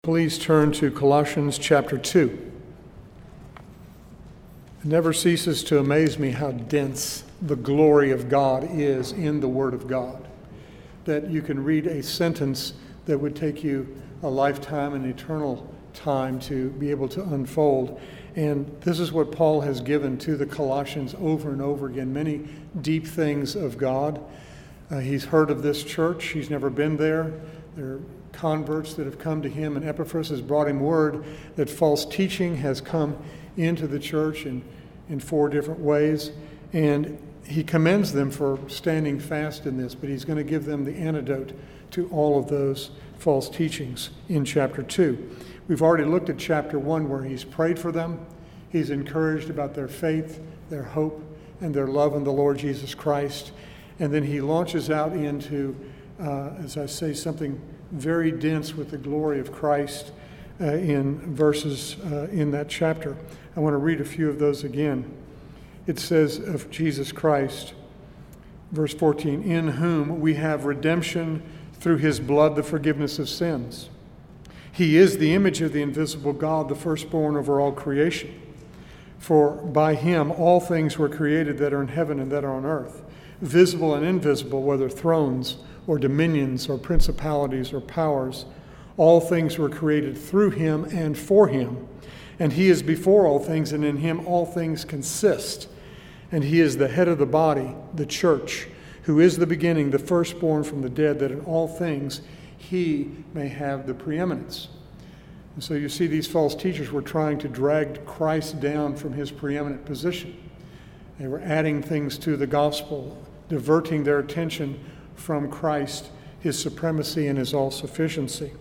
Please turn to Colossians chapter 2. It never ceases to amaze me how dense the glory of God is in the Word of God. That you can read a sentence that would take you a lifetime, an eternal time to be able to unfold. And this is what Paul has given to the Colossians over and over again, many deep things of God. He's heard of this church. He's never been there. There are converts that have come to him, and Epaphras has brought him word that false teaching has come into the church in 4 different ways, and he commends them for standing fast in this, but he's going to give them the antidote to all of those false teachings in chapter 2. We've already looked at chapter 1 where he's prayed for them. He's encouraged about their faith, their hope, and their love in the Lord Jesus Christ, and then he launches out into, as I say, something very dense with the glory of Christ in verses in that chapter. I want to read a few of those again. It says of Jesus Christ, verse 14, in whom we have redemption through his blood, the forgiveness of sins. He is the image of the invisible God, the firstborn over all creation. For by him all things were created that are in heaven and that are on earth, visible and invisible, whether thrones or dominions or principalities or powers. All things were created through him and for him. And he is before all things, and in him all things consist. And he is the head of the body, the church, who is the beginning, the firstborn from the dead, that in all things he may have the preeminence. And so you see these false teachers were trying to drag Christ down from his preeminent position. They were adding things to the gospel, diverting their attention from Christ, his supremacy and his all-sufficiency.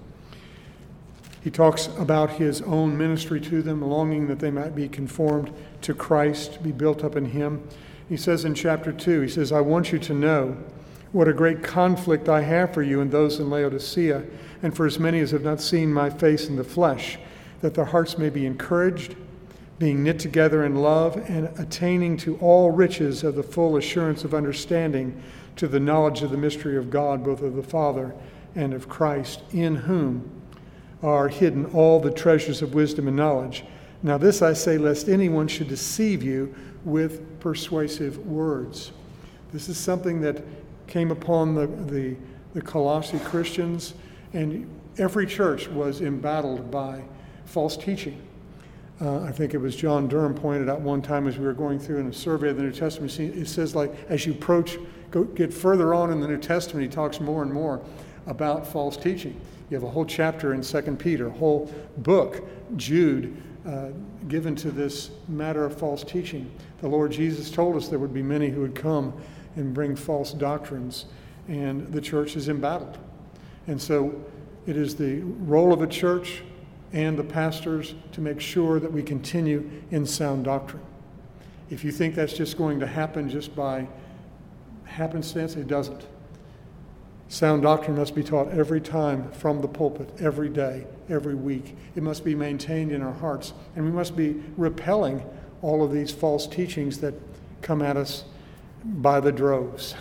He talks about his own ministry to them, longing that they might be conformed to Christ, be built up in him. He says in chapter 2, he says, I want you to know what a great conflict I have for you and those in Laodicea, and for as many as have not seen my face in the flesh, that their hearts may be encouraged, being knit together in love, and attaining to all riches of the full assurance of understanding, to the knowledge of the mystery of God, both of the Father and of Christ, in whom are hidden all the treasures of wisdom and knowledge. Now this I say, lest anyone should deceive you with persuasive words. This is something that came upon the Colossae Christians, and every church was embattled by false teaching. I think it was John Durham pointed out one time as we were going through in a survey of the New Testament, it says, like, as you get further on in the New Testament, he talks more and more about false teaching. You have a whole chapter in 2 Peter, a whole book, Jude, given to this matter of false teaching. The Lord Jesus told us there would be many who would come and bring false doctrines, and the church is embattled. And so it is the role of a church and the pastors to make sure that we continue in sound doctrine. If you think that's just going to happen just by happenstance, it doesn't. Sound doctrine must be taught every time from the pulpit, every day, every week. It must be maintained in our hearts, and we must be repelling all of these false teachings that come at us by the droves.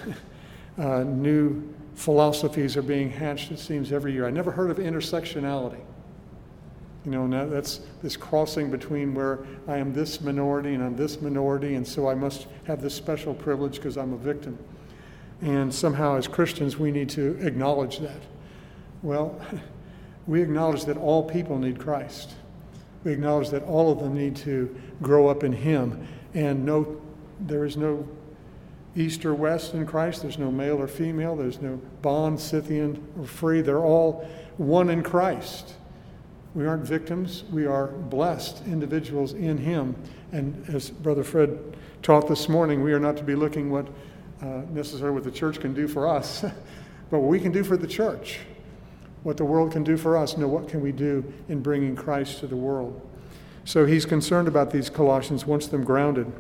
New philosophies are being hatched, it seems, every year. I never heard of intersectionality. You know, now that's this crossing between where I am this minority and I'm this minority, and so I must have this special privilege because I'm a victim. And somehow as Christians we need to acknowledge that. Well, we acknowledge that all people need Christ. We acknowledge that all of them need to grow up in him. And there is no east or west in Christ. There's no male or female. There's no bond, Scythian, or free. They're all one in Christ. We aren't victims. We are blessed individuals in him. And as Brother Fred taught this morning, we are not to be looking necessarily what the church can do for us, but what we can do for the church, what the world can do for us. No, what can we do in bringing Christ to the world? So he's concerned about these Colossians, wants them grounded.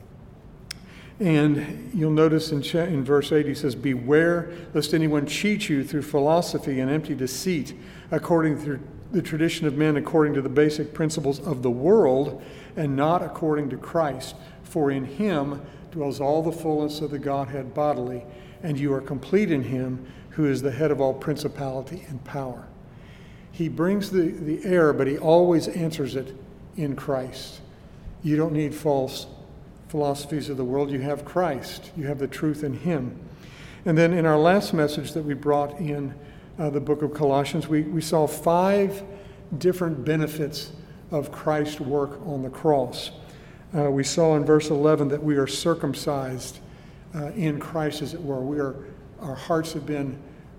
And you'll notice in verse 8 he says, beware lest anyone cheat you through philosophy and empty deceit, according to the tradition of men, according to the basic principles of the world, and not according to Christ. For in him dwells all the fullness of the Godhead bodily, and you are complete in him, who is the head of all principality and power. He brings the error, but he always answers it in Christ. You don't need false philosophies of the world. You have Christ. You have the truth in him. And then in our last message that we brought in the book of Colossians, we saw 5 different benefits of Christ's work on the cross. We saw in verse 11 that we are circumcised in Christ, as it were. Our hearts have been,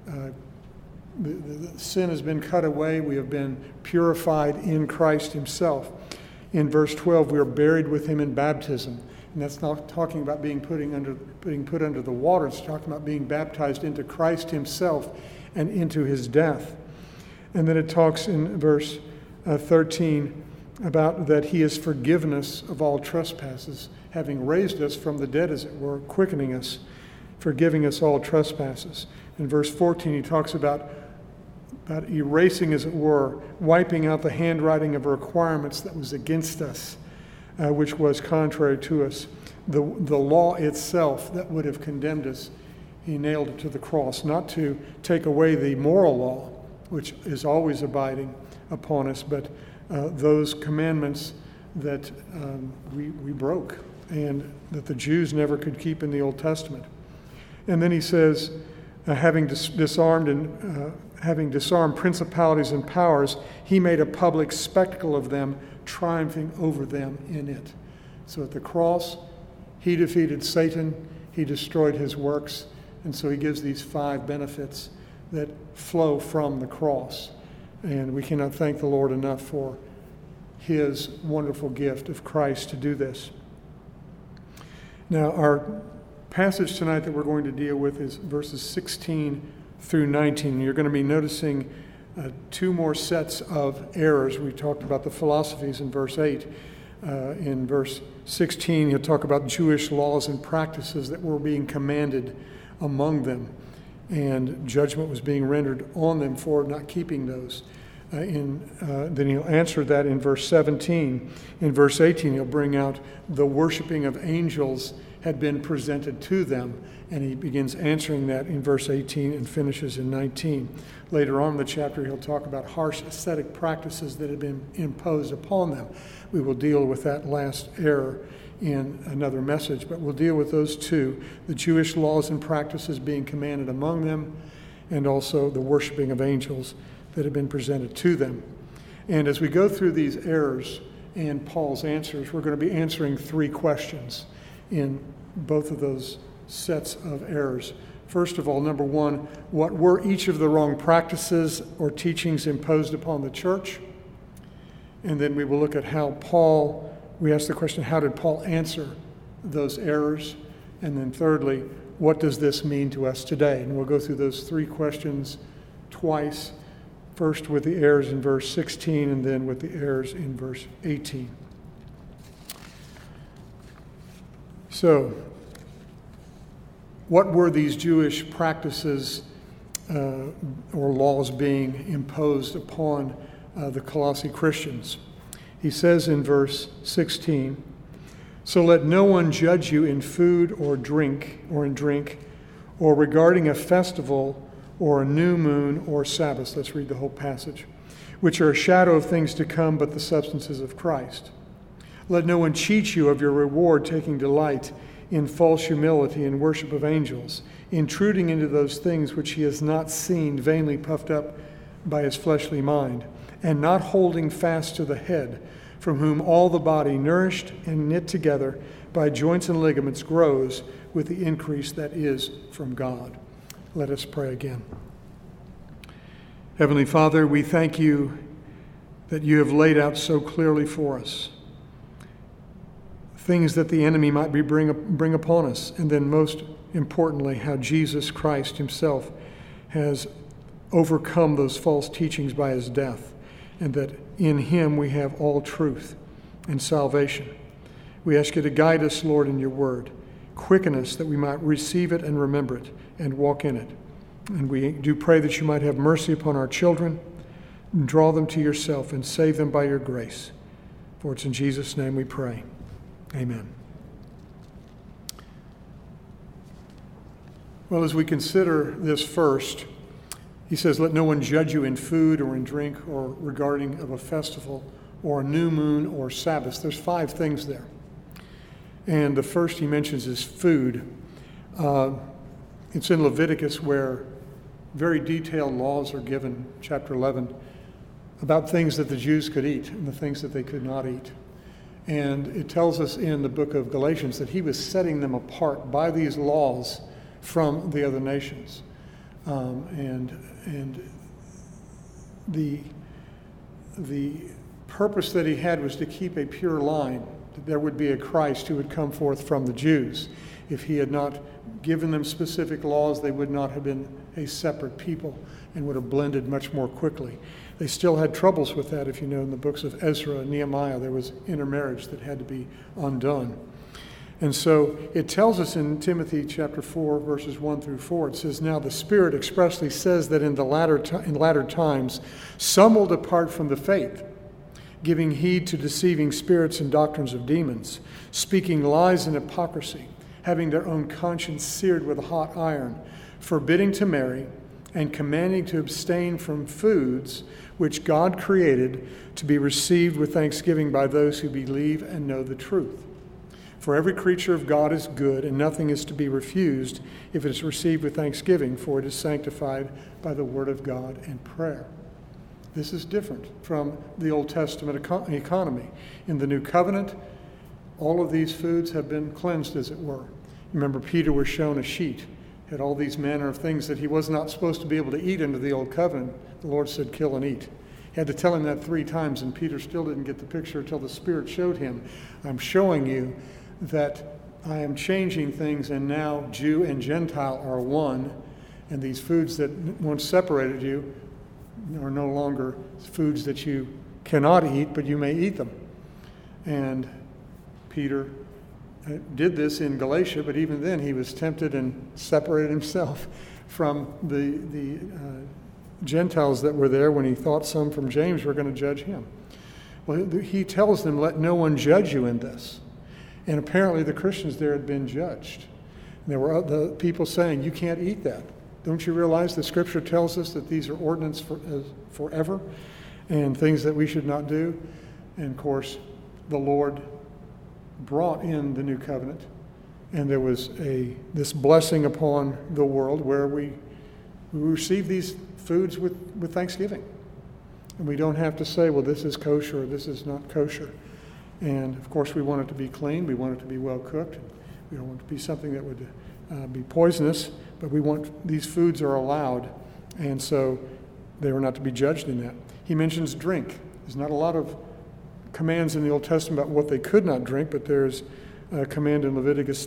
the sin has been cut away. We have been purified in Christ himself. In verse 12, we are buried with him in baptism. And that's not talking about being put under the water. It's talking about being baptized into Christ himself and into his death. And then it talks in verse 13 about that he has forgiven us of all trespasses, having raised us from the dead, as it were, quickening us, forgiving us all trespasses. In verse 14, he talks about erasing, as it were, wiping out the handwriting of requirements that was against us, which was contrary to us. The law itself that would have condemned us, he nailed it to the cross, not to take away the moral law, which is always abiding upon us, but those commandments that we broke and that the Jews never could keep in the Old Testament. And then he says, having disarmed principalities and powers, he made a public spectacle of them, triumphing over them in it. So at the cross, he defeated Satan, he destroyed his works, and so he gives these 5 benefits that flow from the cross. And we cannot thank the Lord enough for his wonderful gift of Christ to do this. Now, our passage tonight that we're going to deal with is verses 16 through 19. You're going to be noticing 2 more sets of errors. We talked about the philosophies in verse 8. In verse 16, he'll talk about Jewish laws and practices that were being commanded among them, and judgment was being rendered on them for not keeping those. Then he'll answer that in verse 17. In verse 18, he'll bring out the worshiping of angels had been presented to them, and he begins answering that in verse 18 and finishes in 19. Later on in the chapter, he'll talk about harsh ascetic practices that had been imposed upon them. We will deal with that last error in another message, but we'll deal with those 2, the Jewish laws and practices being commanded among them, and also the worshiping of angels that had been presented to them. And as we go through these errors and Paul's answers, we're going to be answering 3 questions in both of those sets of errors. First of all, number 1, what were each of the wrong practices or teachings imposed upon the church? And then we will look at we ask the question, how did Paul answer those errors? And then thirdly, what does this mean to us today? And we'll go through those 3 questions twice, first with the errors in verse 16 and then with the errors in verse 18. So, what were these Jewish practices or laws being imposed upon the Colossae Christians? He says in verse 16, "So let no one judge you in food or in drink, or regarding a festival or a new moon or Sabbath." Let's read the whole passage. "Which are a shadow of things to come, but the substances of Christ. Let no one cheat you of your reward, taking delight in false humility and worship of angels, intruding into those things which he has not seen, vainly puffed up by his fleshly mind, and not holding fast to the head, from whom all the body, nourished and knit together by joints and ligaments, grows with the increase that is from God." Let us pray again. Heavenly Father, we thank you that you have laid out so clearly for us things that the enemy might bring upon us, and then most importantly, how Jesus Christ himself has overcome those false teachings by his death, and that in him we have all truth and salvation. We ask you to guide us, Lord, in your word. Quicken us that we might receive it and remember it and walk in it. And we do pray that you might have mercy upon our children, and draw them to yourself and save them by your grace. For it's in Jesus' name we pray. Amen. Well, as we consider this first, He says, let no one judge you in food or in drink or regarding of a festival or a new moon or Sabbath. There's 5 things there. And the first he mentions is food. It's in Leviticus where very detailed laws are given, chapter 11, about things that the Jews could eat and the things that they could not eat. And it tells us in the book of Galatians that he was setting them apart by these laws from the other nations. And the purpose that he had was to keep a pure line, that there would be a Christ who would come forth from the Jews. If he had not given them specific laws, they would not have been a separate people and would have blended much more quickly. They still had troubles with that. If you know, in the books of Ezra and Nehemiah, there was intermarriage that had to be undone. And so it tells us in Timothy chapter 4, verses 1 through 4, it says, now the Spirit expressly says that in latter times some will depart from the faith, giving heed to deceiving spirits and doctrines of demons, speaking lies and hypocrisy, having their own conscience seared with a hot iron, forbidding to marry, and commanding to abstain from foods which God created to be received with thanksgiving by those who believe and know the truth. For every creature of God is good, and nothing is to be refused if it is received with thanksgiving, for it is sanctified by the word of God and prayer. This is different from the Old Testament economy. In the New Covenant, all of these foods have been cleansed, as it were. Remember, Peter was shown a sheet, had all these manner of things that he was not supposed to be able to eat under the Old Covenant. The Lord said, kill and eat. He had to tell him that 3 times, and Peter still didn't get the picture until the Spirit showed him, I'm showing you that I am changing things, and now Jew and Gentile are one, and these foods that once separated you are no longer foods that you cannot eat, but you may eat them. And Peter did this in Galatia, but even then he was tempted and separated himself from the Gentiles that were there when he thought some from James were going to judge him. Well, he tells them, let no one judge you in this. And apparently the Christians there had been judged. And there were the people saying, you can't eat that. Don't you realize the Scripture tells us that these are ordinances forever and things that we should not do? And of course, the Lord brought in the new covenant, and there was this blessing upon the world where we receive these foods with thanksgiving. And we don't have to say, well, this is kosher or this is not kosher. And of course, we want it to be clean. We want it to be well cooked. We don't want it to be something that would be poisonous, but these foods are allowed, and so they were not to be judged in that. He mentions drink. There's not a lot of commands in the Old Testament about what they could not drink, but there's a command in Leviticus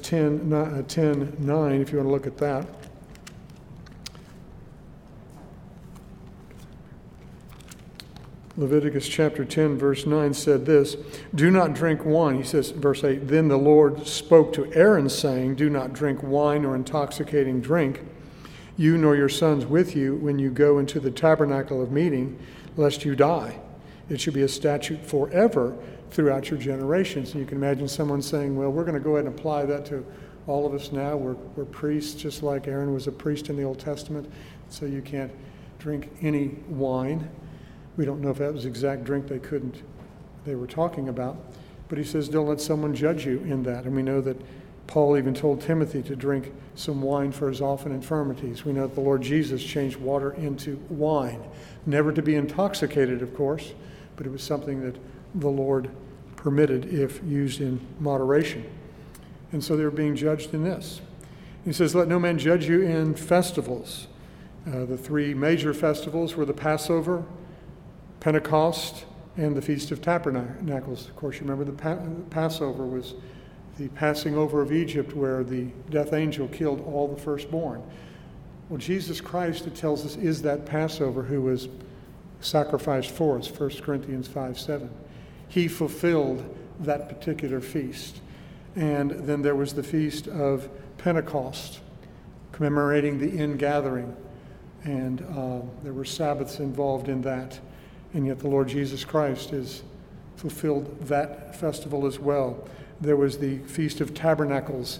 10:9, if you want to look at that. Leviticus chapter 10, verse 9 said this, do not drink wine. He says, verse 8, then the Lord spoke to Aaron, saying, do not drink wine or intoxicating drink, you nor your sons with you, when you go into the tabernacle of meeting, lest you die. It should be a statute forever throughout your generations. And you can imagine someone saying, well, we're going to go ahead and apply that to all of us now. We're priests, just like Aaron was a priest in the Old Testament, so you can't drink any wine. We don't know if that was the exact drink they were talking about. But he says, don't let someone judge you in that. And we know that Paul even told Timothy to drink some wine for his often infirmities. We know that the Lord Jesus changed water into wine. Never to be intoxicated, of course, but it was something that the Lord permitted if used in moderation. And so they were being judged in this. He says, let no man judge you in festivals. The 3 major festivals were the Passover, Pentecost, and the Feast of Tabernacles. Of course, you remember the Passover was the passing over of Egypt, where the death angel killed all the firstborn. Well, Jesus Christ, it tells us, is that Passover who was sacrificed for us, 1 Corinthians 5:7. He fulfilled that particular feast. And then there was the Feast of Pentecost, commemorating the ingathering. And there were Sabbaths involved in that. And yet the Lord Jesus Christ has fulfilled that festival as well. There was the Feast of Tabernacles,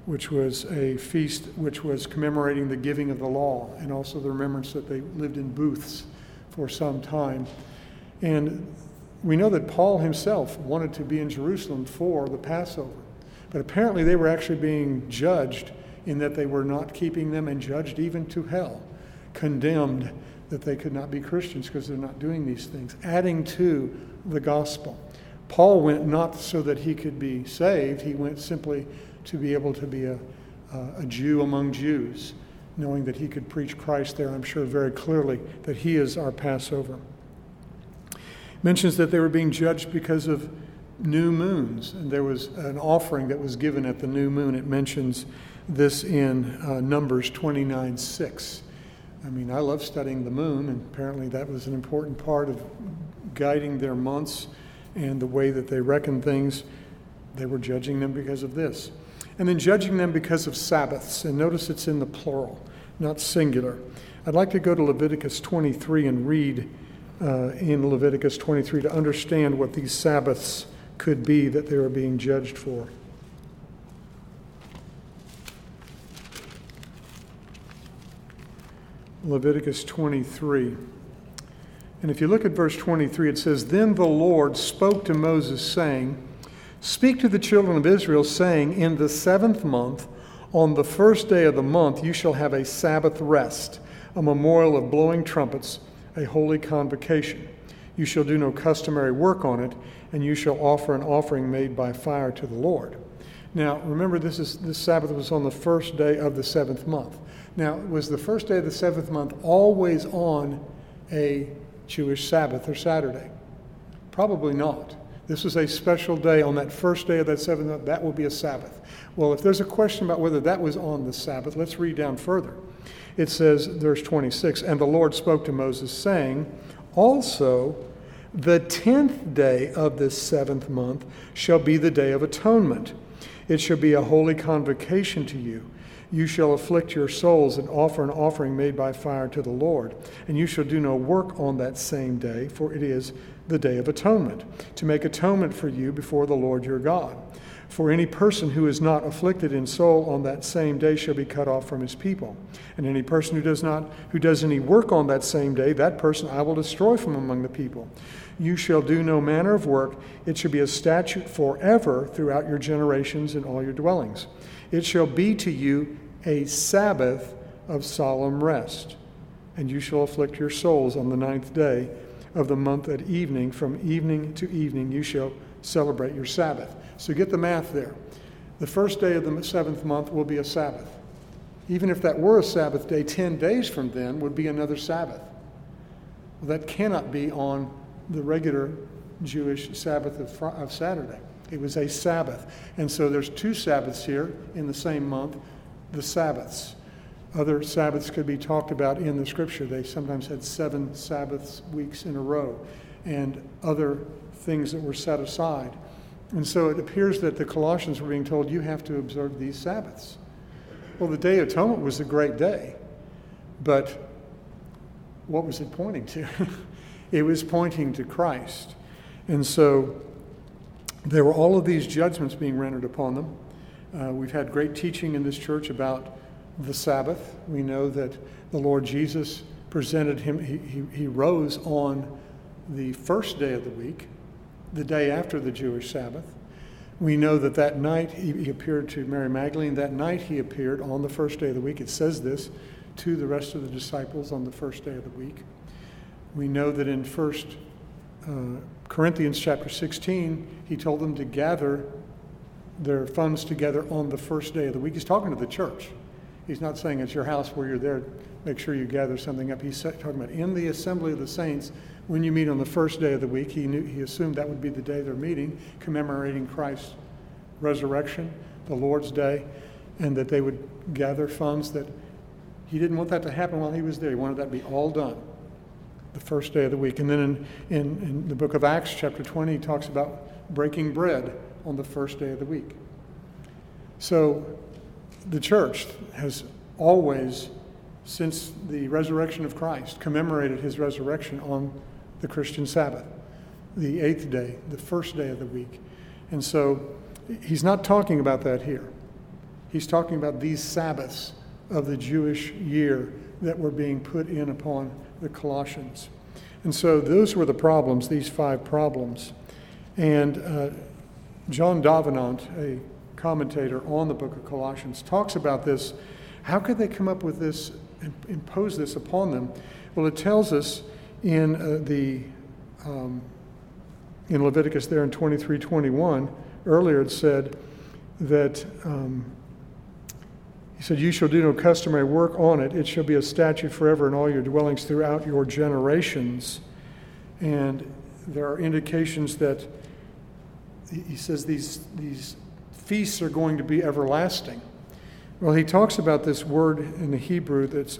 which was a feast which was commemorating the giving of the law and also the remembrance that they lived in booths for some time. And we know that Paul himself wanted to be in Jerusalem for the Passover. But apparently they were actually being judged in that they were not keeping them, and judged even to hell, condemned that they could not be Christians because they're not doing these things, adding to the gospel. Paul went not so that he could be saved. He went simply to be able to be a Jew among Jews, knowing that he could preach Christ there, I'm sure, very clearly, that he is our Passover. Mentions that they were being judged because of new moons, and there was an offering that was given at the new moon. It mentions this in Numbers 29:6. I mean, I love studying the moon, and apparently that was an important part of guiding their months and the way that they reckoned things. They were judging them because of this. And then judging them because of Sabbaths. And notice it's in the plural, not singular. I'd like to go to Leviticus 23 and read in Leviticus 23 to understand what these Sabbaths could be that they were being judged for. Leviticus 23. And if you look at verse 23, it says, "Then the Lord spoke to Moses, saying, Speak to the children of Israel, saying, In the 7th month, on the first day of the month, you shall have a Sabbath rest, a memorial of blowing trumpets, a holy convocation. You shall do no customary work on it, and you shall offer an offering made by fire to the Lord." Now, remember, this Sabbath was on the first day of the 7th month. Now, was the first day of the 7th month always on a Jewish Sabbath or Saturday? Probably not. This was a special day on that first day of that 7th month. That will be a Sabbath. Well, if there's a question about whether that was on the Sabbath, let's read down further. It says, verse 26, "And the Lord spoke to Moses, saying, Also the 10th day of this 7th month shall be the day of atonement. It shall be a holy convocation to you. You shall afflict your souls and offer an offering made by fire to the Lord. And you shall do no work on that same day, for it is the day of atonement, to make atonement for you before the Lord your God. For any person who is not afflicted in soul on that same day shall be cut off from his people. And any person who does any work on that same day, that person I will destroy from among the people. You shall do no manner of work. It shall be a statute forever throughout your generations in all your dwellings. It shall be to you a Sabbath of solemn rest. And you shall afflict your souls on the 9th day of the month at evening. From evening to evening you shall celebrate your Sabbath." So get the math there. The first day of the 7th month will be a Sabbath. Even if that were a Sabbath day, 10 days from then would be another Sabbath. Well, that cannot be on the regular Jewish Sabbath of Saturday. It was a Sabbath. And so there's 2 Sabbaths here in the same month, the Sabbaths. Other Sabbaths could be talked about in the Scripture. They sometimes had 7 Sabbaths weeks in a row and other things that were set aside. And so it appears that the Colossians were being told, you have to observe these Sabbaths. Well, the Day of Atonement was a great day, but what was it pointing to? It was pointing to Christ. And so there were all of these judgments being rendered upon them. We've had great teaching in this church about the Sabbath. We know that the Lord Jesus presented him, he rose on the first day of the week, the day after the Jewish Sabbath. We know that that night he appeared to Mary Magdalene. That night he appeared on the first day of the week. It says this to the rest of the disciples on the first day of the week. We know that in 1 Corinthians chapter 16, he told them to gather their funds together on the first day of the week. He's talking to the church. He's not saying it's your house where you're there, make sure you gather something up. He's talking about in the assembly of the saints, when you meet on the first day of the week. He assumed that would be the day they're meeting, commemorating Christ's resurrection, the Lord's Day, and that they would gather funds. That he didn't want that to happen while he was there. He wanted that to be all done the first day of the week. And then in the book of Acts, chapter 20, he talks about breaking bread on the first day of the week. So the church has always, since the resurrection of Christ, commemorated his resurrection on the Christian Sabbath, the 8th day, the first day of the week. And so he's not talking about that here. He's talking about these Sabbaths of the Jewish year that were being put in upon the Colossians. And so those were the problems, these 5 problems. And John Davenant, a commentator on the book of Colossians, talks about this. How could they come up with this and impose this upon them? Well, it tells us in Leviticus there in 23:21, earlier it said that, he said, "You shall do no customary work on it. It shall be a statute forever in all your dwellings throughout your generations." And there are indications that he says these feasts are going to be everlasting. Well, he talks about this word in the Hebrew that's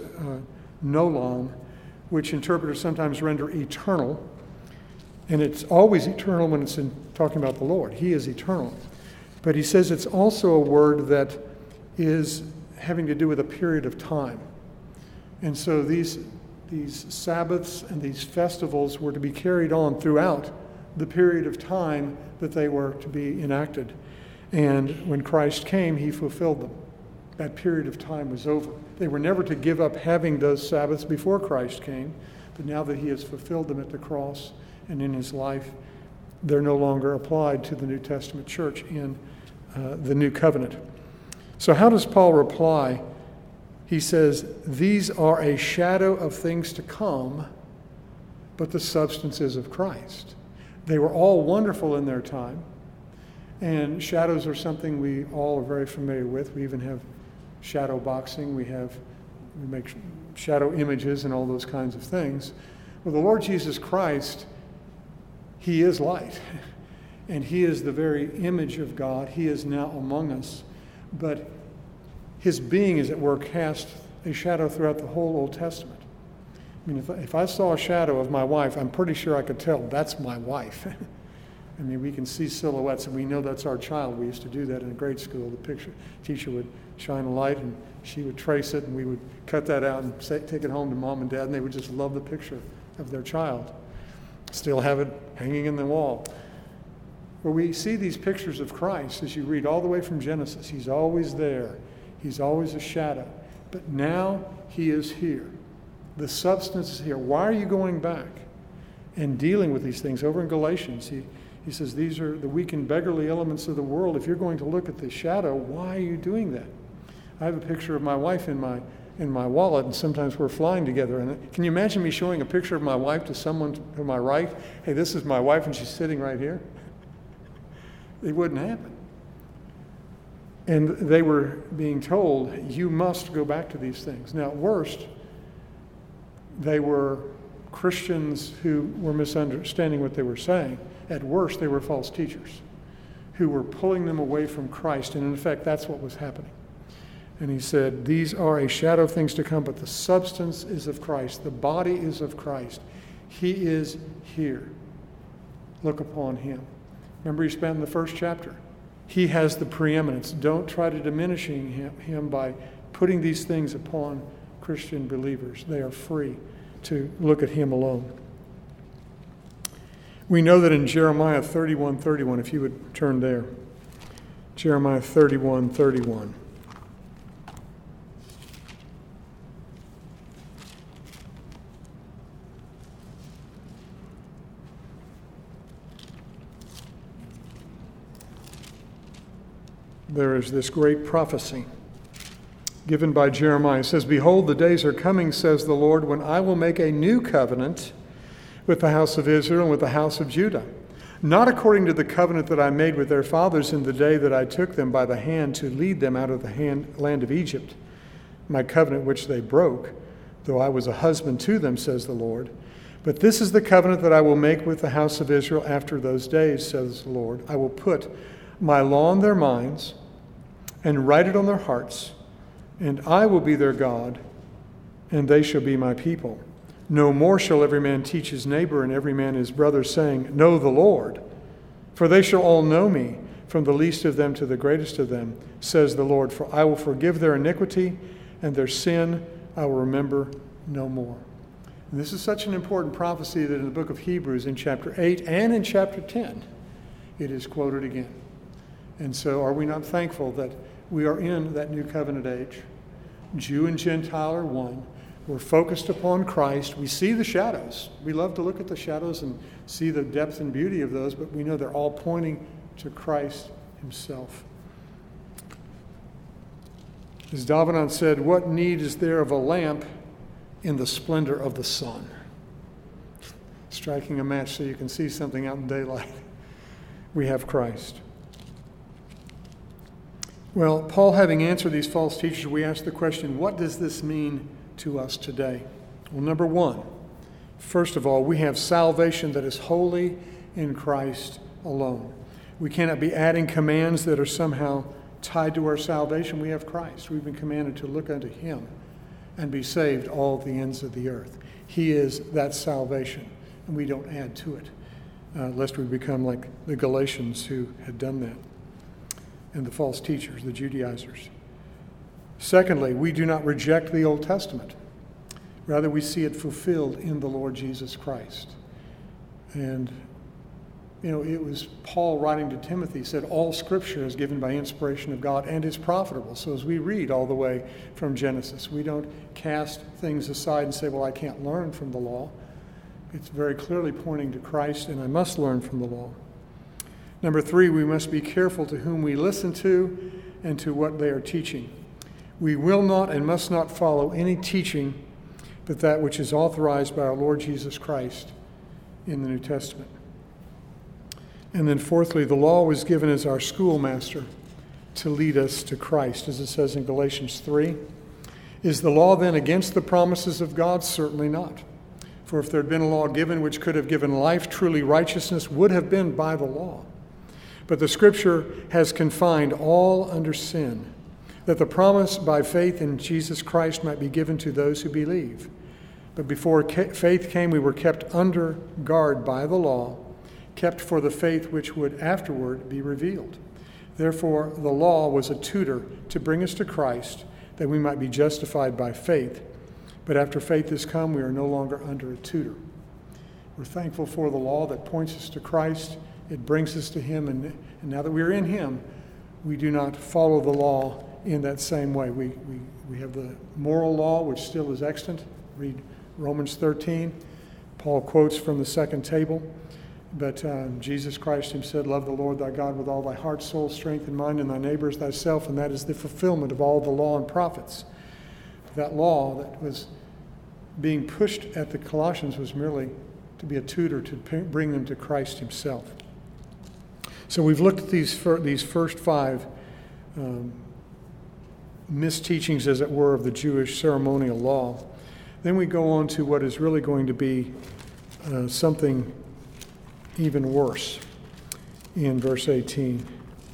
nolam, which interpreters sometimes render eternal. And it's always eternal when it's talking about the Lord. He is eternal. But he says it's also a word that is having to do with a period of time. And so these Sabbaths and these festivals were to be carried on throughout the period of time that they were to be enacted. And when Christ came, he fulfilled them. That period of time was over. They were never to give up having those Sabbaths before Christ came, but now that he has fulfilled them at the cross and in his life, they're no longer applied to the New Testament church in the New Covenant. So how does Paul reply? He says, "These are a shadow of things to come, but the substance is of Christ." They were all wonderful in their time, and shadows are something we all are very familiar with. We even have shadow boxing. We make shadow images and all those kinds of things. Well, the Lord Jesus Christ, he is light, and he is the very image of God. He is now among us, but his being, as it were, cast a shadow throughout the whole Old Testament. I mean, if I saw a shadow of my wife, I'm pretty sure I could tell that's my wife. I mean, we can see silhouettes, and we know that's our child. We used to do that in grade school. The teacher would shine a light, and she would trace it, and we would cut that out and take it home to mom and dad, and they would just love the picture of their child. Still have it hanging in the wall. Where we see these pictures of Christ, as you read all the way from Genesis, he's always there. He's always a shadow. But now he is here. The substance is here. Why are you going back and dealing with these things? Over in Galatians, he says these are the weak and beggarly elements of the world. If you're going to look at the shadow, why are you doing that? I have a picture of my wife in my wallet, and sometimes we're flying together. And can you imagine me showing a picture of my wife to someone to my right? Hey, this is my wife, and she's sitting right here. It wouldn't happen. And they were being told, you must go back to these things. Now, at worst, they were Christians who were misunderstanding what they were saying. At worst, they were false teachers who were pulling them away from Christ. And in effect, that's what was happening. And he said, these are a shadow of things to come, but the substance is of Christ. The body is of Christ. He is here. Look upon him. Remember, he spent in the first chapter. He has the preeminence. Don't try to diminish him by putting these things upon Christian believers. They are free to look at him alone. We know that in Jeremiah 31:31, if you would turn there. Jeremiah 31:31. There is this great prophecy given by Jeremiah. It says, behold, the days are coming, says the Lord, when I will make a new covenant with the house of Israel and with the house of Judah, not according to the covenant that I made with their fathers in the day that I took them by the hand to lead them out of the land of Egypt, my covenant which they broke, though I was a husband to them, says the Lord. But this is the covenant that I will make with the house of Israel after those days, says the Lord. I will put my law in their minds and write it on their hearts, and I will be their God, and they shall be my people. No more shall every man teach his neighbor and every man his brother, saying, know the Lord, for they shall all know me, from the least of them to the greatest of them, says the Lord. For I will forgive their iniquity, and their sin I will remember no more. And this is such an important prophecy that in the book of Hebrews, in chapter 8 and in chapter 10, it is quoted again. And so are we not thankful that We are in that new covenant age. Jew and Gentile are one. We're focused upon Christ. We see the shadows. We love to look at the shadows and see the depth and beauty of those, but we know they're all pointing to Christ himself. As Davenant said, what need is there of a lamp in the splendor of the sun? Striking a match so you can see something out in daylight. We have Christ. Well, Paul, having answered these false teachers, we ask the question, what does this mean to us today? Well, number one, first of all, we have salvation that is wholly in Christ alone. We cannot be adding commands that are somehow tied to our salvation. We have Christ. We've been commanded to look unto him and be saved all the ends of the earth. He is that salvation, and we don't add to it, lest we become like the Galatians who had done that, and the false teachers, the Judaizers. Secondly, we do not reject the Old Testament. Rather, we see it fulfilled in the Lord Jesus Christ. And, it was Paul writing to Timothy, said, all Scripture is given by inspiration of God and is profitable. So as we read all the way from Genesis, we don't cast things aside and say, well, I can't learn from the law. It's very clearly pointing to Christ, and I must learn from the law. Number three, we must be careful to whom we listen to and to what they are teaching. We will not and must not follow any teaching but that which is authorized by our Lord Jesus Christ in the New Testament. And then fourthly, the law was given as our schoolmaster to lead us to Christ, as it says in Galatians 3. Is the law then against the promises of God? Certainly not. For if there had been a law given which could have given life, truly righteousness would have been by the law. But the Scripture has confined all under sin, that the promise by faith in Jesus Christ might be given to those who believe. But before faith came, we were kept under guard by the law, kept for the faith which would afterward be revealed. Therefore, the law was a tutor to bring us to Christ, that we might be justified by faith. But after faith has come, we are no longer under a tutor. We're thankful for the law that points us to Christ. It brings us to him, and now that we're in him, we do not follow the law in that same way. We have the moral law, which still is extant. Read Romans 13. Paul quotes from the second table. But Jesus Christ himself said, love the Lord thy God with all thy heart, soul, strength, and mind, and thy neighbor as thyself, and that is the fulfillment of all the law and prophets. That law that was being pushed at the Colossians was merely to be a tutor to bring them to Christ himself. So we've looked at these first five misteachings, as it were, of the Jewish ceremonial law. Then we go on to what is really going to be something even worse in verse 18.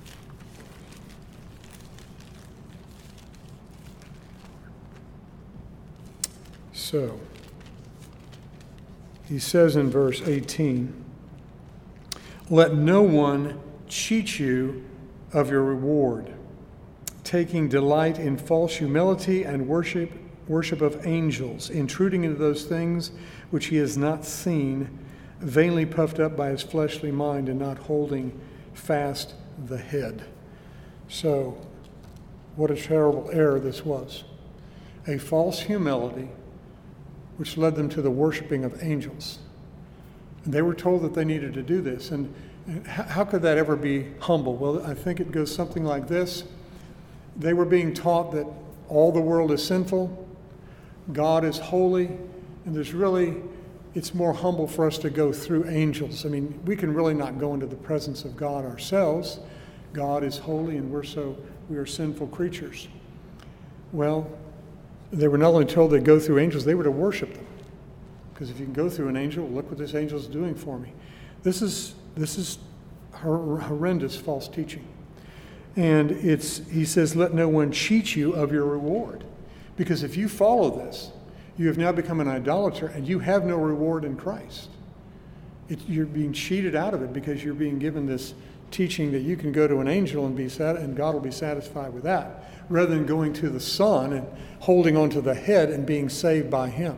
So, he says in verse 18, let no one cheat you of your reward, taking delight in false humility and worship of angels, intruding into those things which he has not seen, vainly puffed up by his fleshly mind and not holding fast the head. So, what a terrible error this was. A false humility which led them to the worshiping of angels. And they were told that they needed to do this. And how could that ever be humble? Well, I think it goes something like this. They were being taught that all the world is sinful, God is holy, and it's more humble for us to go through angels. I mean, we can really not go into the presence of God ourselves. God is holy, and we are sinful creatures. Well, they were not only told to go through angels, they were to worship them. Because if you can go through an angel, look what this angel is doing for me. This is horrendous false teaching. And he says, let no one cheat you of your reward. Because if you follow this, you have now become an idolater and you have no reward in Christ. You're being cheated out of it because you're being given this teaching that you can go to an angel and God will be satisfied with that, rather than going to the Son and holding on to the head and being saved by him.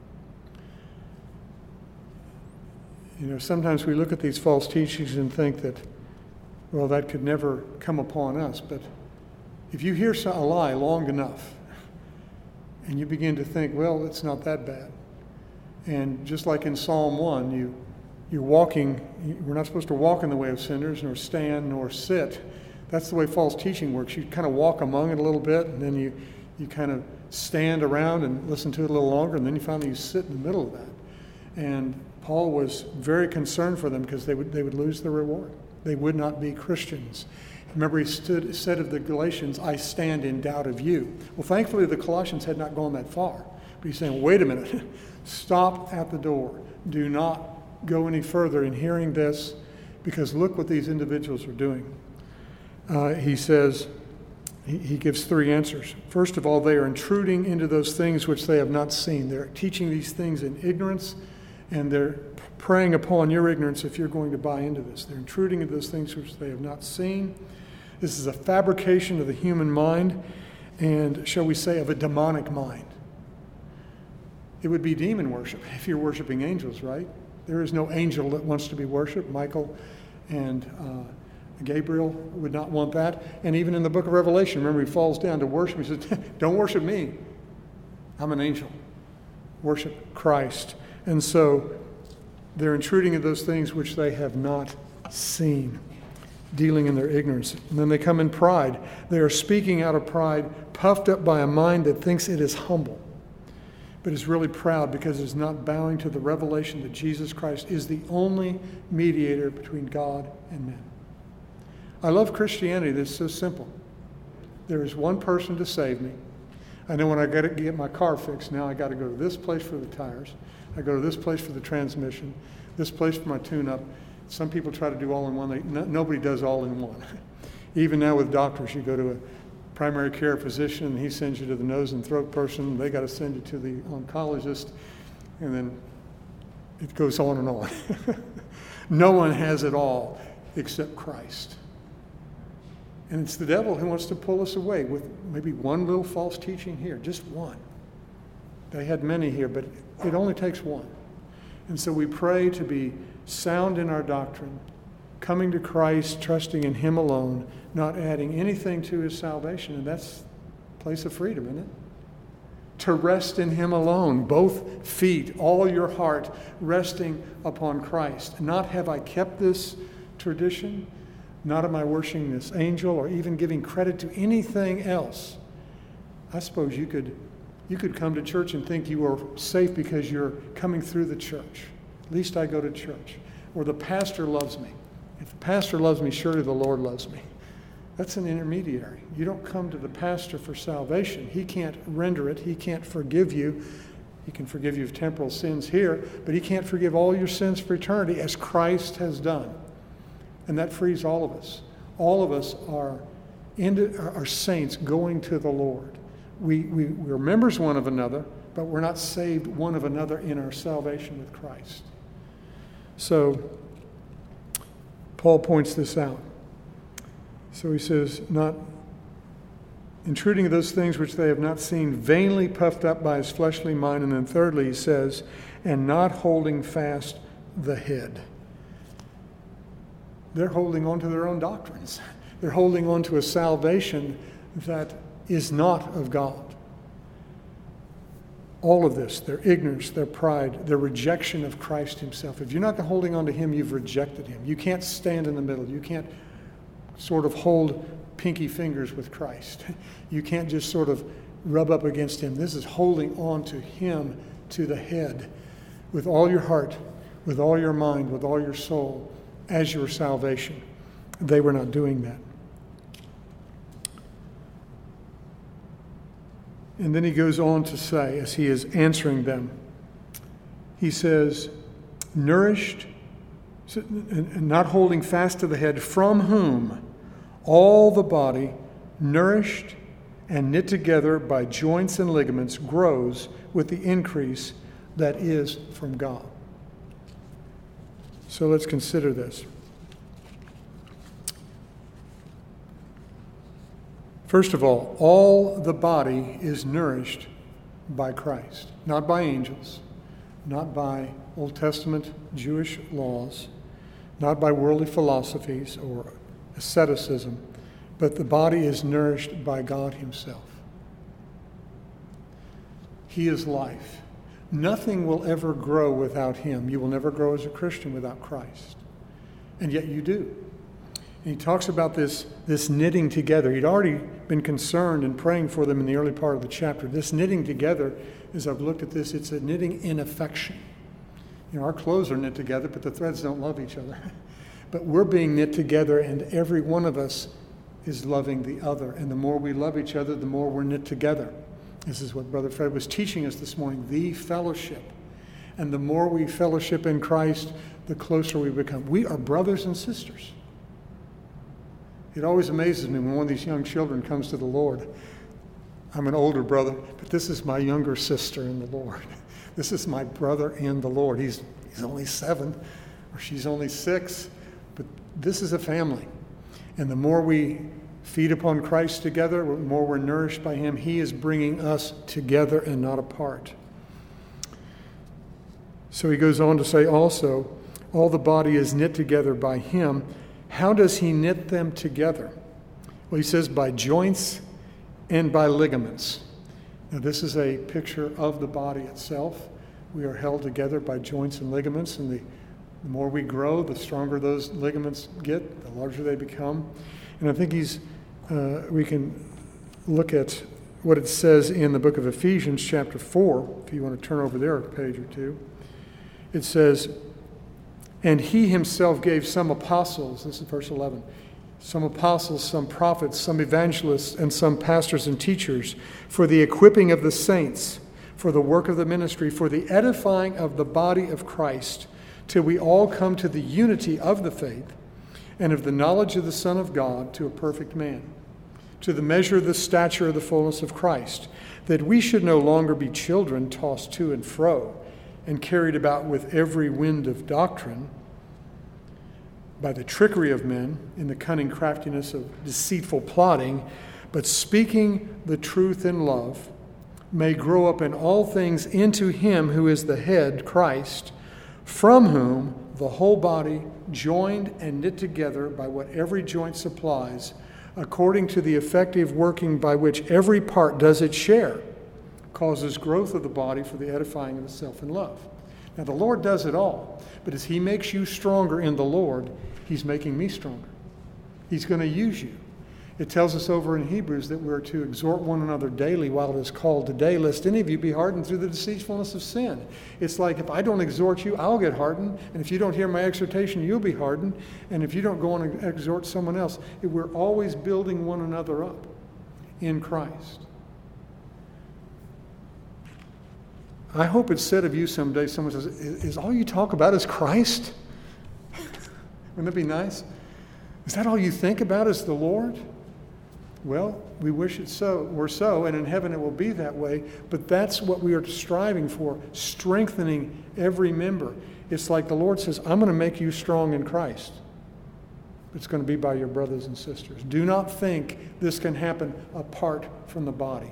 Sometimes we look at these false teachings and think that, well, that could never come upon us. But If you hear a lie long enough, and you begin to think, well, it's not that bad. And just like in Psalm 1, you're walking, we're not supposed to walk in the way of sinners, nor stand, nor sit. That's the way false teaching works. You kind of walk among it a little bit, and then you kind of stand around and listen to it a little longer, and then you finally sit in the middle of that. And Paul was very concerned for them because they would lose their reward. They would not be Christians. Remember, he said of the Galatians, I stand in doubt of you. Well, thankfully, the Colossians had not gone that far. But he's saying, wait a minute, stop at the door. Do not go any further in hearing this, because look what these individuals are doing. He says, he gives three answers. First of all, they are intruding into those things which they have not seen. They're teaching these things in ignorance, and they're preying upon your ignorance if you're going to buy into this. They're intruding into those things which they have not seen. This is a fabrication of the human mind, and shall we say, of a demonic mind. It would be demon worship if you're worshiping angels, right? There is no angel that wants to be worshiped. Michael and Gabriel would not want that. And even in the book of Revelation, remember, he falls down to worship. He says, don't worship me. I'm an angel. Worship Christ. And so they're intruding in those things which they have not seen, dealing in their ignorance. And then they come in pride. They are speaking out of pride, puffed up by a mind that thinks it is humble, but is really proud because it is not bowing to the revelation that Jesus Christ is the only mediator between God and men. I love Christianity that's so simple. There is one person to save me. I know when I got to get my car fixed, now I got to go to this place for the tires. I go to this place for the transmission, this place for my tune-up. Some people try to do all in one. Nobody does all in one. Even now with doctors, you go to a primary care physician, and he sends you to the nose and throat person. They got to send you to the oncologist, and then it goes on and on. No one has it all except Christ. And it's the devil who wants to pull us away with maybe one little false teaching here, just one. They had many here, but it only takes one. And so we pray to be sound in our doctrine, coming to Christ, trusting in him alone, not adding anything to his salvation. And that's a place of freedom, isn't it? To rest in him alone, both feet, all your heart, resting upon Christ. Not have I kept this tradition, not am I worshiping this angel or even giving credit to anything else. I suppose you could come to church and think you are safe because you're coming through the church. At least I go to church. Or the pastor loves me. If the pastor loves me, surely the Lord loves me. That's an intermediary. You don't come to the pastor for salvation. He can't render it. He can't forgive you. He can forgive you of temporal sins here, but he can't forgive all your sins for eternity as Christ has done. And that frees all of us. All of us are saints going to the Lord. We're members one of another, but we're not saved one of another in our salvation with Christ. So, Paul points this out. So he says, not intruding in those things which they have not seen, vainly puffed up by his fleshly mind. And then thirdly, he says, and not holding fast the head. They're holding on to their own doctrines. They're holding on to a salvation that is not of God. All of this, their ignorance, their pride, their rejection of Christ himself. If you're not holding on to him, you've rejected him. You can't stand in the middle. You can't sort of hold pinky fingers with Christ. You can't just sort of rub up against him. This is holding on to him, to the head, with all your heart, with all your mind, with all your soul, as your salvation. They were not doing that. And then he goes on to say, as he is answering them, he says, nourished, and not holding fast to the head, from whom all the body, nourished and knit together by joints and ligaments, grows with the increase that is from God. So let's consider this. First of all the body is nourished by Christ, not by angels, not by Old Testament Jewish laws, not by worldly philosophies or asceticism, but the body is nourished by God himself. He is life. Nothing will ever grow without him. You will never grow as a Christian without Christ. And yet you do. And he talks about this knitting together. He'd already been concerned and praying for them in the early part of the chapter. This knitting together, as I've looked at this, it's a knitting in affection. You know, our clothes are knit together, but the threads don't love each other. But we're being knit together, and every one of us is loving the other. And the more we love each other, the more we're knit together. This is what Brother Fred was teaching us this morning, the fellowship. And the more we fellowship in Christ, the closer we become. We are brothers and sisters. It always amazes me when one of these young children comes to the Lord. I'm an older brother, but this is my younger sister in the Lord. This is my brother in the Lord. He's only 7, or she's only 6, but this is a family. And the more we feed upon Christ together, the more we're nourished by him. He is bringing us together and not apart. So he goes on to say also, all the body is knit together by him. How does he knit them together? Well, he says by joints and by ligaments. Now, this is a picture of the body itself. We are held together by joints and ligaments, and the more we grow, the stronger those ligaments get, the larger they become. And I think we can look at what it says in the book of Ephesians chapter 4, if you want to turn over there a page or two. It says, and he himself gave some apostles, this is verse 11, some apostles, some prophets, some evangelists, and some pastors and teachers for the equipping of the saints, for the work of the ministry, for the edifying of the body of Christ, till we all come to the unity of the faith and of the knowledge of the Son of God, to a perfect man, to the measure of the stature of the fullness of Christ, that we should no longer be children tossed to and fro and carried about with every wind of doctrine by the trickery of men in the cunning craftiness of deceitful plotting, but speaking the truth in love, may grow up in all things into him who is the head, Christ, from whom the whole body, joined and knit together by what every joint supplies, according to the effective working by which every part does its share, causes growth of the body for the edifying of itself in love. Now, the Lord does it all, but as he makes you stronger in the Lord, he's making me stronger. He's going to use you. It tells us over in Hebrews that we're to exhort one another daily while it is called today, lest any of you be hardened through the deceitfulness of sin. It's like if I don't exhort you, I'll get hardened. And if you don't hear my exhortation, you'll be hardened. And if you don't go on and exhort someone else, we're always building one another up in Christ. I hope it's said of you someday, someone says, is all you talk about is Christ? Wouldn't that be nice? Is that all you think about is the Lord? Well, we wish it were so, and in heaven it will be that way, but that's what we are striving for, strengthening every member. It's like the Lord says, I'm going to make you strong in Christ. It's going to be by your brothers and sisters. Do not think this can happen apart from the body.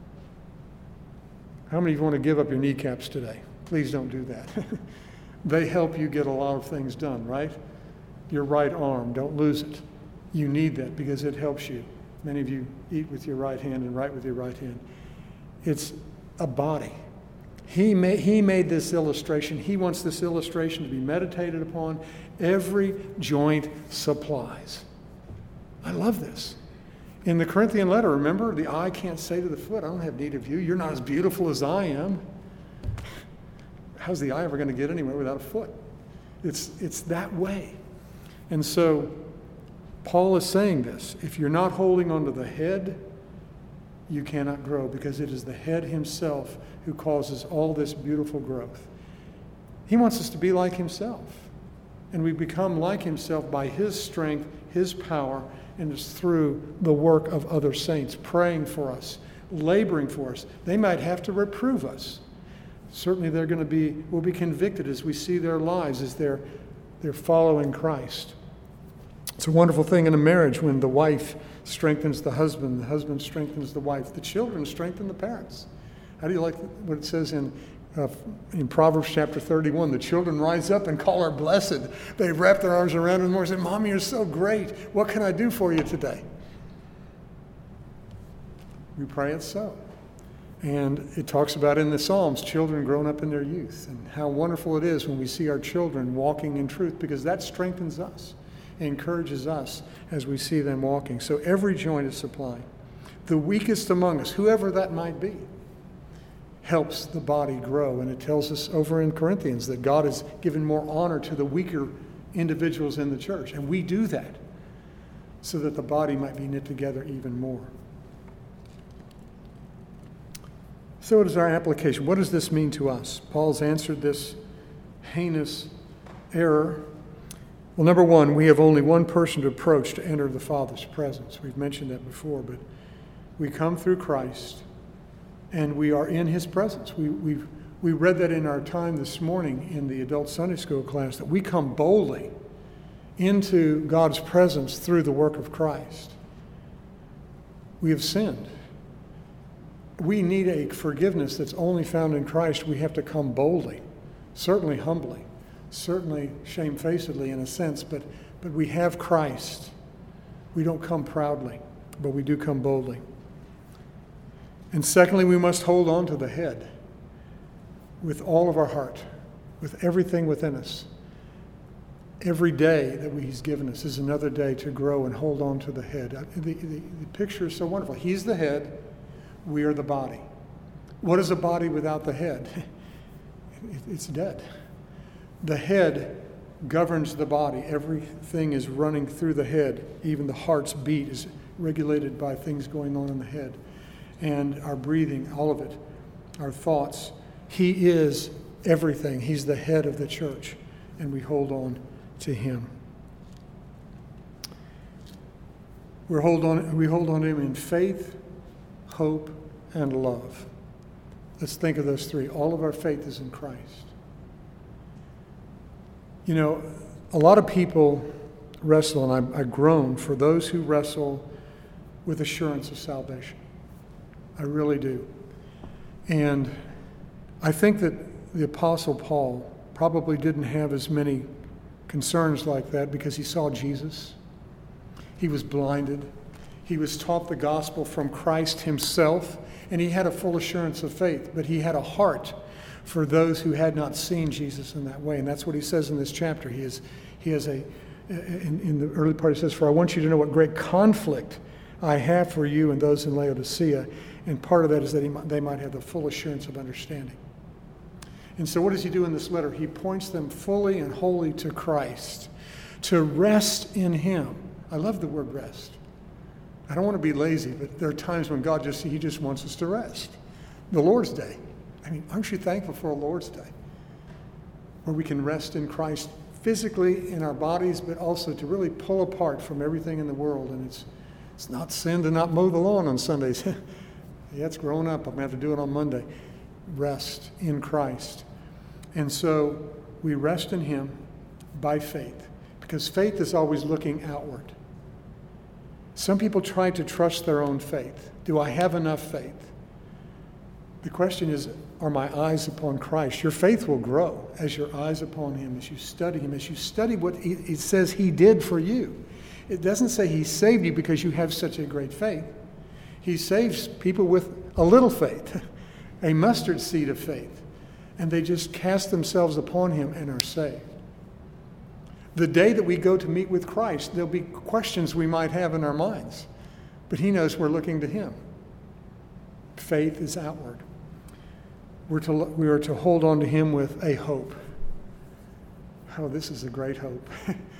How many of you want to give up your kneecaps today? Please don't do that. They help you get a lot of things done, right? Your right arm, don't lose it. You need that because it helps you. Many of you eat with your right hand and write with your right hand. It's a body. He made this illustration. He wants this illustration to be meditated upon. Every joint supplies. I love this. In the Corinthian letter, remember, the eye can't say to the foot, I don't have need of you. You're not as beautiful as I am. How's the eye ever going to get anywhere without a foot? It's that way. And so Paul is saying this. If you're not holding onto the head, you cannot grow, because it is the head himself who causes all this beautiful growth. He wants us to be like himself. And we become like himself by his strength, his power, and it's through the work of other saints, praying for us, laboring for us. They might have to reprove us. Certainly we'll be convicted as we see their lives, as they're following Christ. It's a wonderful thing in a marriage when the wife strengthens the husband strengthens the wife, the children strengthen the parents. How do you like what it says in Proverbs chapter 31? The children rise up and call her blessed. They wrap their arms around her and say, Mommy, you're so great. What can I do for you today? We pray it's so. And it talks about in the Psalms, children grown up in their youth, and how wonderful it is when we see our children walking in truth, because that strengthens us, encourages us as we see them walking. So every joint is supplied. The weakest among us, whoever that might be, helps the body grow. And it tells us over in Corinthians that God has given more honor to the weaker individuals in the church. And we do that so that the body might be knit together even more. So what is our application? What does this mean to us? Paul's answered this heinous error. Well, number one, we have only one person to approach to enter the Father's presence. We've mentioned that before, but we come through Christ and we are in his presence. We read that in our time this morning in the adult Sunday school class, that we come boldly into God's presence through the work of Christ. We have sinned. We need a forgiveness that's only found in Christ. We have to come boldly, certainly humbly, certainly shamefacedly in a sense, but we have Christ. We don't come proudly, but we do come boldly. And secondly, we must hold on to the head with all of our heart, with everything within us. Every day that he's given us is another day to grow and hold on to the head. The picture is so wonderful. He's the head. We are the body. What is a body without the head? It's dead. The head governs the body. Everything is running through the head. Even the heart's beat is regulated by things going on in the head. And our breathing, all of it, our thoughts. He is everything. He's the head of the church, and we hold on to him. We hold on to him in faith, hope, and love. Let's think of those three. All of our faith is in Christ. You know, a lot of people wrestle, and I groan for those who wrestle with assurance of salvation. I really do. And I think that the Apostle Paul probably didn't have as many concerns like that because he saw Jesus. He was blinded. He was taught the gospel from Christ himself, and he had a full assurance of faith, but he had a heart for those who had not seen Jesus in that way. And that's what he says in this chapter. He has in the early part he says, "For I want you to know what great conflict I have for you and those in Laodicea." And part of that is that they might have the full assurance of understanding. And so what does he do in this letter? He points them fully and wholly to Christ, to rest in him. I love the word rest. I don't want to be lazy, but there are times when he just wants us to rest. The Lord's Day. I mean, aren't you thankful for a Lord's Day? Where we can rest in Christ physically in our bodies, but also to really pull apart from everything in the world. And it's not sin to not mow the lawn on Sundays. Yeah, it's grown up. I'm going to have to do it on Monday. Rest in Christ. And so we rest in him by faith, because faith is always looking outward. Some people try to trust their own faith. Do I have enough faith? The question is, are my eyes upon Christ? Your faith will grow as your eyes upon him, as you study him, as you study what it says he did for you. It doesn't say he saved you because you have such a great faith. He saves people with a little faith, a mustard seed of faith, and they just cast themselves upon him and are saved. The day that we go to meet with Christ, there'll be questions we might have in our minds, but he knows we're looking to him. Faith is outward. We are to hold on to him with a hope. Oh, this is a great hope.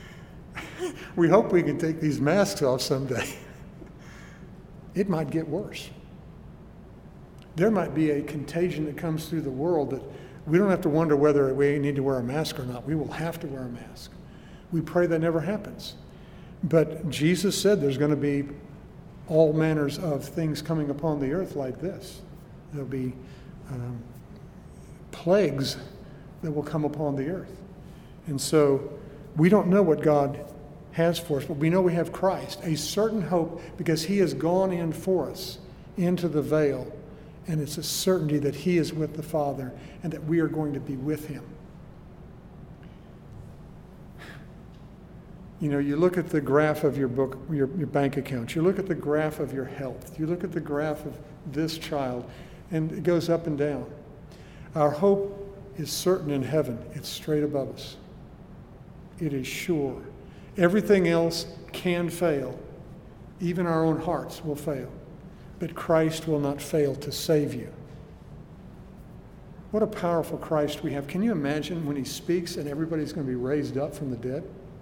We hope we can take these masks off someday. It might get worse. There might be a contagion that comes through the world that we don't have to wonder whether we need to wear a mask or not. We will have to wear a mask. We pray that never happens. But Jesus said there's going to be all manners of things coming upon the earth like this. There'll be plagues that will come upon the earth. And so we don't know what God has for us, but we know we have Christ, a certain hope, because he has gone in for us into the veil, and it's a certainty that he is with the Father and that we are going to be with him. You know, you look at the graph of your bank account. You look at the graph of your health. You look at the graph of this child, and it goes up and down. Our hope is certain in heaven. It's straight above us. It is sure. Everything else can fail. Even our own hearts will fail. But Christ will not fail to save you. What a powerful Christ we have. Can you imagine when he speaks and everybody's going to be raised up from the dead?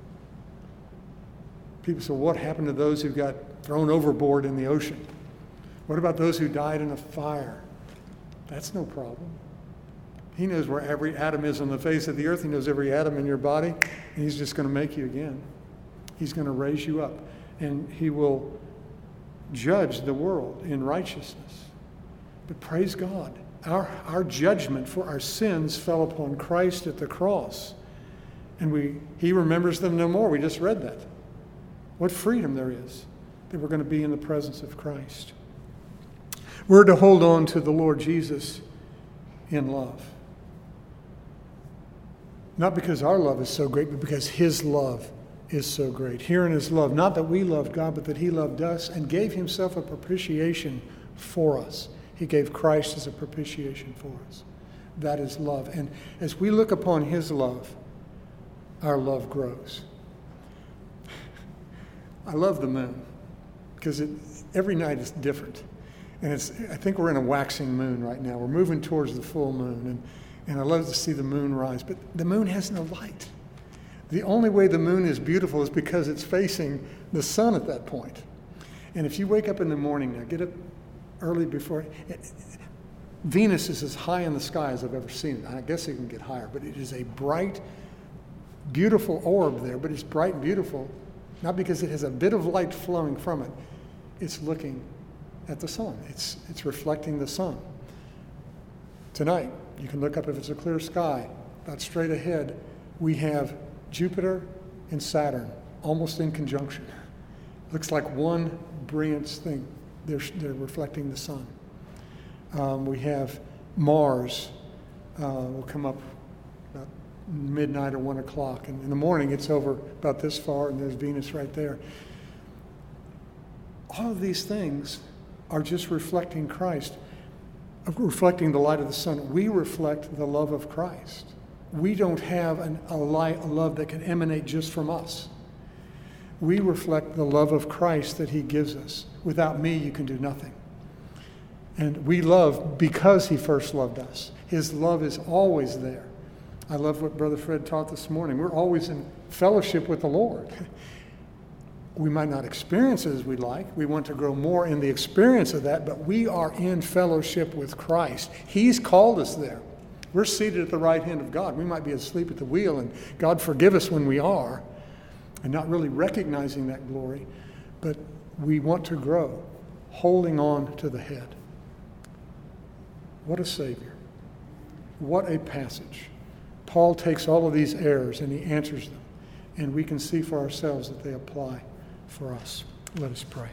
People say, what happened to those who got thrown overboard in the ocean? What about those who died in a fire? That's no problem. He knows where every atom is on the face of the earth. He knows every atom in your body, and he's just going to make you again. He's going to raise you up, and he will judge the world in righteousness. But praise God, our judgment for our sins fell upon Christ at the cross, and he remembers them no more. We just read that. What freedom there is that we're going to be in the presence of Christ. We're to hold on to the Lord Jesus in love. Not because our love is so great, but because his love is so great. Here in his love, not that we loved God, but that he loved us and gave himself a propitiation for us. He gave Christ as a propitiation for us. That is love. And as we look upon his love, our love grows. I love the moon because every night is different. And I think we're in a waxing moon right now. We're moving towards the full moon. And I love to see the moon rise. But the moon has no light. The only way the moon is beautiful is because it's facing the sun at that point. And if you wake up in the morning now, get up early before. Venus is as high in the sky as I've ever seen it. I guess it can get higher. But it is a bright, beautiful orb there. But it's bright and beautiful, not because it has a bit of light flowing from it. It's looking at the sun. It's reflecting the sun. Tonight, you can look up if it's a clear sky. About straight ahead, we have Jupiter and Saturn almost in conjunction. Looks like one brilliant thing. They're reflecting the sun. We have Mars will come up about midnight or 1 o'clock. And in the morning, it's over about this far, and there's Venus right there. All of these things are just reflecting Christ, reflecting the light of the sun. We reflect the love of Christ. We don't have a love that can emanate just from us. We reflect the love of Christ that he gives us. Without me, you can do nothing. And we love because he first loved us. His love is always there. I love what Brother Fred taught this morning. We're always in fellowship with the Lord. We might not experience it as we'd like. We want to grow more in the experience of that, but we are in fellowship with Christ. He's called us there. We're seated at the right hand of God. We might be asleep at the wheel, and God forgive us when we are, and not really recognizing that glory, but we want to grow, holding on to the head. What a Savior. What a passage. Paul takes all of these errors and he answers them, and we can see for ourselves that they apply for us. Let us pray.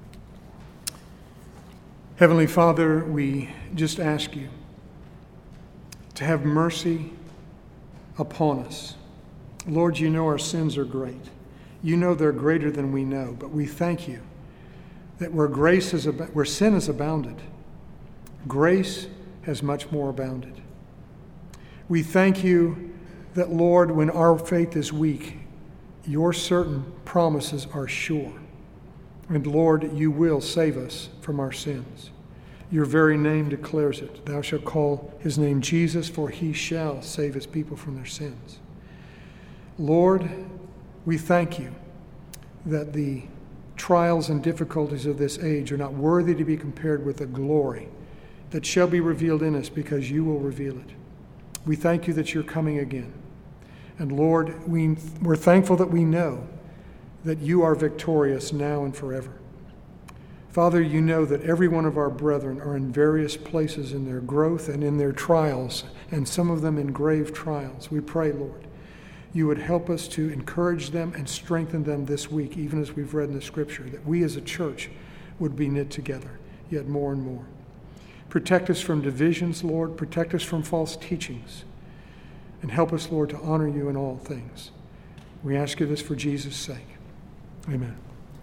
Heavenly Father, we just ask you to have mercy upon us. Lord, you know our sins are great. You know they're greater than we know, but we thank you that where sin has abounded, grace has much more abounded. We thank you that, Lord, when our faith is weak, your certain promises are sure. And Lord, you will save us from our sins. Your very name declares it. Thou shalt call his name Jesus, for he shall save his people from their sins. Lord, we thank you that the trials and difficulties of this age are not worthy to be compared with the glory that shall be revealed in us, because you will reveal it. We thank you that you're coming again. And Lord, we're thankful that we know that you are victorious now and forever. Father, you know that every one of our brethren are in various places in their growth and in their trials, and some of them in grave trials. We pray, Lord, you would help us to encourage them and strengthen them this week, even as we've read in the Scripture, that we as a church would be knit together yet more and more. Protect us from divisions, Lord. Protect us from false teachings. And help us, Lord, to honor you in all things. We ask you this for Jesus' sake. Amen.